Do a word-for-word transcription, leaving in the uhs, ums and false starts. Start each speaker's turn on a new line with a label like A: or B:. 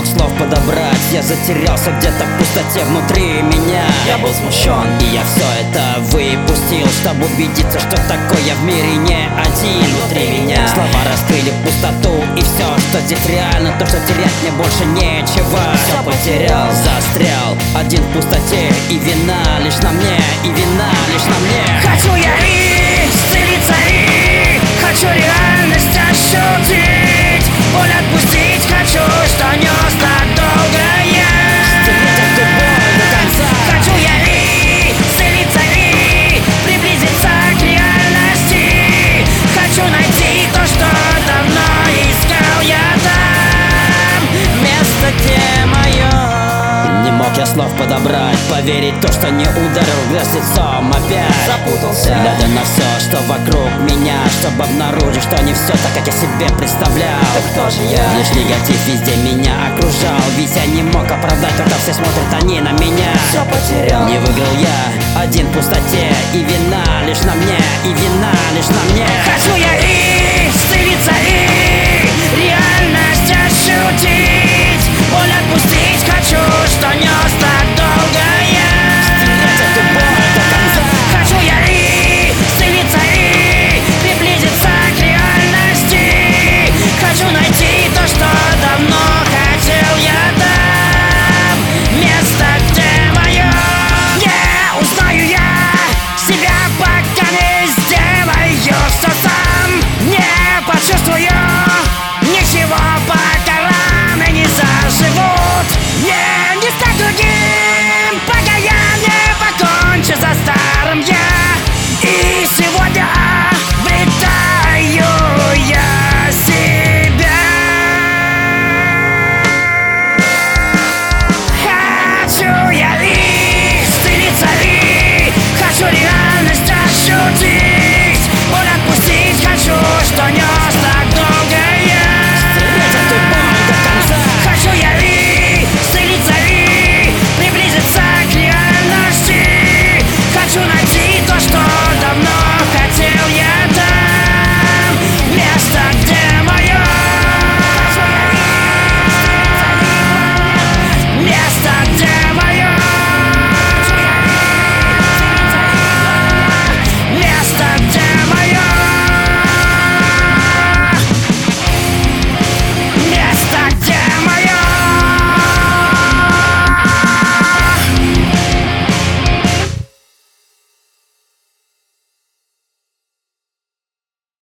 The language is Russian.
A: слов подобрать. Я затерялся где-то в пустоте внутри меня.
B: Я был смущен,
A: и я все это выпустил, чтобы убедиться, что такой я в мире не один.
B: внутри меня
A: Слова раскрыли пустоту, и все, что здесь реально, то, что терять мне больше нечего.
B: Все потерял,
A: застрял один в пустоте, и вина лишь на мне, и вина лишь на мне.
B: Хочу я исцелиться, и хочу реальность ощутить, боль отпустить, хочу, что нес так долго я.
A: Эту боль до конца.
B: Хочу я исцелиться, и приблизиться к реальности, хочу найти то, что давно искал я там, место, где мое.
A: Не мог я слов подобрать, поверить в то, что не ударил в глаз лицом опять.
B: Запутался,
A: глядя на все, что вокруг меня, чтобы обнаружить, что не все так, как я себе представлял.
B: так кто же я?
A: Лишь негатив везде меня окружал, ведь я не мог оправдать, когда все смотрят они на меня.
B: Все потерял,
A: Не выиграл я один в пустоте, и вина лишь на мне, и вина лишь на мне.
B: хочу я исцелиться, и реальность ощутить, боль отпустить.